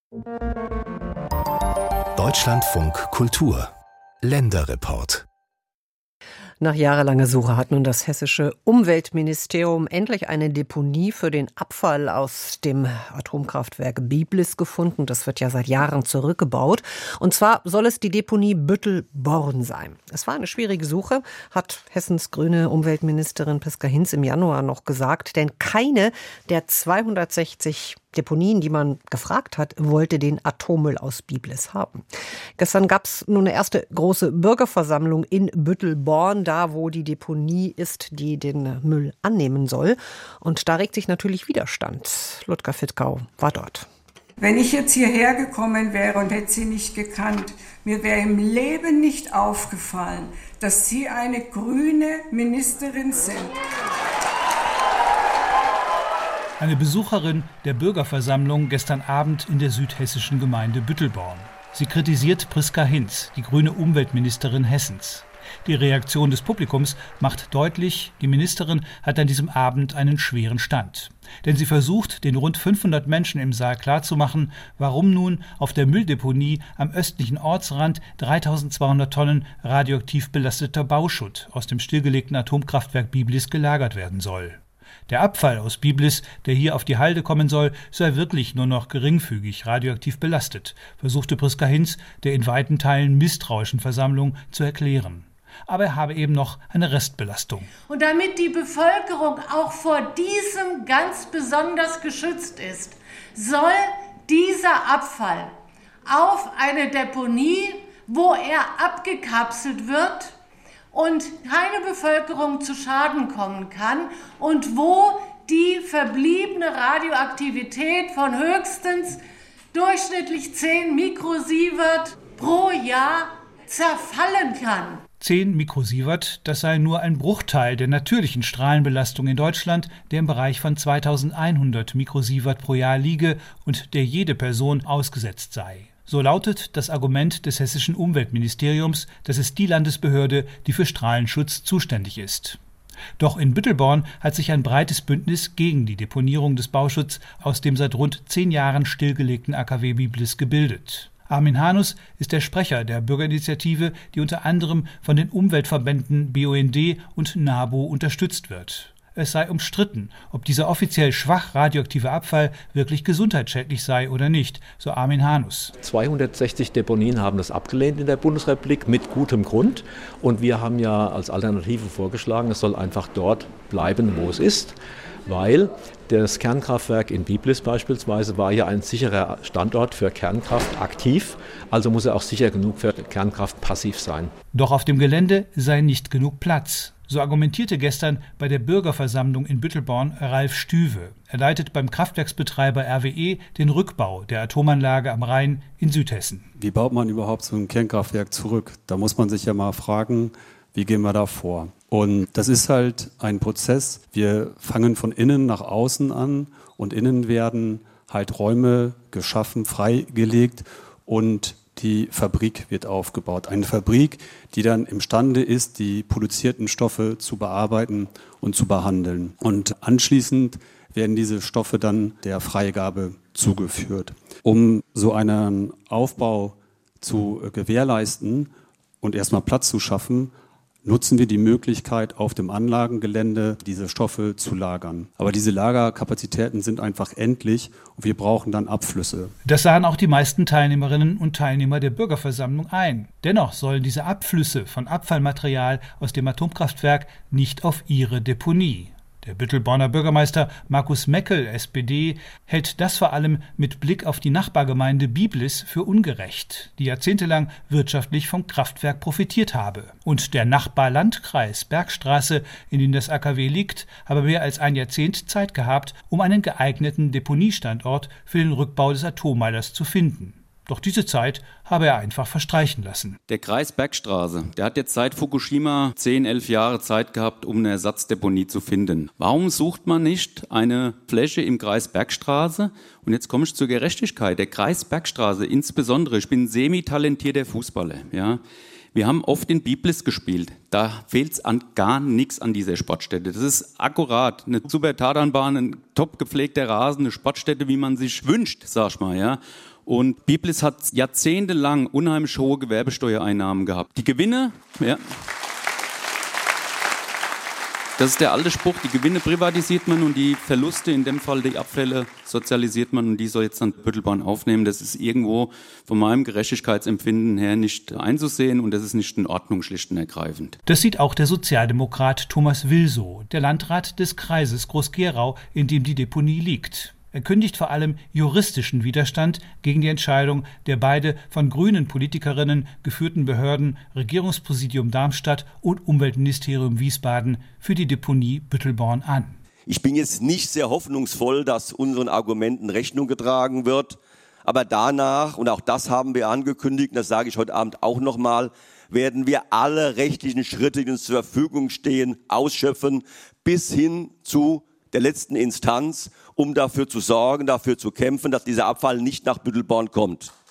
Deutschlandfunk Kultur Länderreport. Nach jahrelanger Suche hat nun das hessische Umweltministerium endlich eine Deponie für den Abfall aus dem Atomkraftwerk Biblis gefunden. Das wird ja seit Jahren zurückgebaut. Und zwar soll es die Deponie Büttelborn sein. Es war eine schwierige Suche, hat Hessens grüne Umweltministerin Priska Hinz im Januar noch gesagt. Denn keine der 260 Deponien, die man gefragt hat, wollte den Atommüll aus Biblis haben. Gestern gab es nun eine erste große Bürgerversammlung in Büttelborn, da wo die Deponie ist, die den Müll annehmen soll. Und da regt sich natürlich Widerstand. Ludger Fittkau war dort. Wenn ich jetzt hierher gekommen wäre und hätte sie nicht gekannt, mir wäre im Leben nicht aufgefallen, dass Sie eine grüne Ministerin sind. Eine Besucherin der Bürgerversammlung gestern Abend in der südhessischen Gemeinde Büttelborn. Sie kritisiert Priska Hinz, die grüne Umweltministerin Hessens. Die Reaktion des Publikums macht deutlich, die Ministerin hat an diesem Abend einen schweren Stand. Denn sie versucht, den rund 500 Menschen im Saal klarzumachen, warum nun auf der Mülldeponie am östlichen Ortsrand 3200 Tonnen radioaktiv belasteter Bauschutt aus dem stillgelegten Atomkraftwerk Biblis gelagert werden soll. Der Abfall aus Biblis, der hier auf die Halde kommen soll, sei wirklich nur noch geringfügig radioaktiv belastet, versuchte Priska Hinz der in weiten Teilen misstrauischen Versammlung zu erklären. Aber er habe eben noch eine Restbelastung. Und damit die Bevölkerung auch vor diesem ganz besonders geschützt ist, soll dieser Abfall auf eine Deponie, wo er abgekapselt wird und keine Bevölkerung zu Schaden kommen kann und wo die verbliebene Radioaktivität von höchstens durchschnittlich 10 Mikrosievert pro Jahr zerfallen kann. 10 Mikrosievert, das sei nur ein Bruchteil der natürlichen Strahlenbelastung in Deutschland, der im Bereich von 2100 Mikrosievert pro Jahr liege und der jede Person ausgesetzt sei. So lautet das Argument des hessischen Umweltministeriums, das ist die Landesbehörde, die für Strahlenschutz zuständig ist. Doch in Büttelborn hat sich ein breites Bündnis gegen die Deponierung des Bauschutts aus dem seit rund 10 Jahren stillgelegten AKW Biblis gebildet. Armin Hanus ist der Sprecher der Bürgerinitiative, die unter anderem von den Umweltverbänden BUND und NABU unterstützt wird. Es sei umstritten, ob dieser offiziell schwach radioaktive Abfall wirklich gesundheitsschädlich sei oder nicht, so Armin Hanus. 260 Deponien haben das abgelehnt in der Bundesrepublik mit gutem Grund. Und wir haben ja als Alternative vorgeschlagen, es soll einfach dort bleiben, wo es ist. Weil das Kernkraftwerk in Biblis beispielsweise war ja ein sicherer Standort für Kernkraft aktiv, also muss er auch sicher genug für Kernkraft passiv sein. Doch auf dem Gelände sei nicht genug Platz. So argumentierte gestern bei der Bürgerversammlung in Büttelborn Ralf Stüwe. Er leitet beim Kraftwerksbetreiber RWE den Rückbau der Atomanlage am Rhein in Südhessen. Wie baut man überhaupt so ein Kernkraftwerk zurück? Da muss man sich ja mal fragen, wie gehen wir da vor? Und das ist halt ein Prozess. Wir fangen von innen nach außen an und innen werden halt Räume geschaffen, freigelegt und die Fabrik wird aufgebaut. Eine Fabrik, die dann imstande ist, die produzierten Stoffe zu bearbeiten und zu behandeln. Und anschließend werden diese Stoffe dann der Freigabe zugeführt. Um so einen Aufbau zu gewährleisten und erstmal Platz zu schaffen, nutzen wir die Möglichkeit, auf dem Anlagengelände diese Stoffe zu lagern. Aber diese Lagerkapazitäten sind einfach endlich und wir brauchen dann Abflüsse. Das sahen auch die meisten Teilnehmerinnen und Teilnehmer der Bürgerversammlung ein. Dennoch sollen diese Abflüsse von Abfallmaterial aus dem Atomkraftwerk nicht auf ihre Deponie. Der Büttelborner Bürgermeister Markus Meckel, SPD, hält das vor allem mit Blick auf die Nachbargemeinde Biblis für ungerecht, die jahrzehntelang wirtschaftlich vom Kraftwerk profitiert habe. Und der Nachbarlandkreis Bergstraße, in dem das AKW liegt, habe mehr als ein Jahrzehnt Zeit gehabt, um einen geeigneten Deponiestandort für den Rückbau des Atommeilers zu finden. Doch diese Zeit habe er einfach verstreichen lassen. Der Kreis Bergstraße, der hat jetzt seit Fukushima 10, 11 Jahre Zeit gehabt, um eine Ersatzdeponie zu finden. Warum sucht man nicht eine Fläche im Kreis Bergstraße? Und jetzt komme ich zur Gerechtigkeit. Der Kreis Bergstraße insbesondere, ich bin semi-talentierter Fußballer, ja. Wir haben oft in Biblis gespielt. Da fehlt es an gar nichts an dieser Sportstätte. Das ist akkurat. Eine super Tatanbahn, ein top gepflegter Rasen, eine Sportstätte, wie man sich wünscht, sag ich mal, ja. Und Biblis hat jahrzehntelang unheimlich hohe Gewerbesteuereinnahmen gehabt. Die Gewinne, ja. Das ist der alte Spruch, die Gewinne privatisiert man und die Verluste, in dem Fall die Abfälle, sozialisiert man und die soll jetzt dann Büttelbahn aufnehmen. Das ist irgendwo von meinem Gerechtigkeitsempfinden her nicht einzusehen und das ist nicht in Ordnung, schlicht und ergreifend. Das sieht auch der Sozialdemokrat Thomas Will so, der Landrat des Kreises Groß-Gerau, in dem die Deponie liegt. Er kündigt vor allem juristischen Widerstand gegen die Entscheidung der beide von grünen Politikerinnen geführten Behörden Regierungspräsidium Darmstadt und Umweltministerium Wiesbaden für die Deponie Büttelborn an. Ich bin jetzt nicht sehr hoffnungsvoll, dass unseren Argumenten Rechnung getragen wird. Aber danach, und auch das haben wir angekündigt, das sage ich heute Abend auch nochmal, werden wir alle rechtlichen Schritte, die uns zur Verfügung stehen, ausschöpfen, bis hin zu der letzten Instanz, um dafür zu sorgen, dafür zu kämpfen, dass dieser Abfall nicht nach Büttelborn kommt.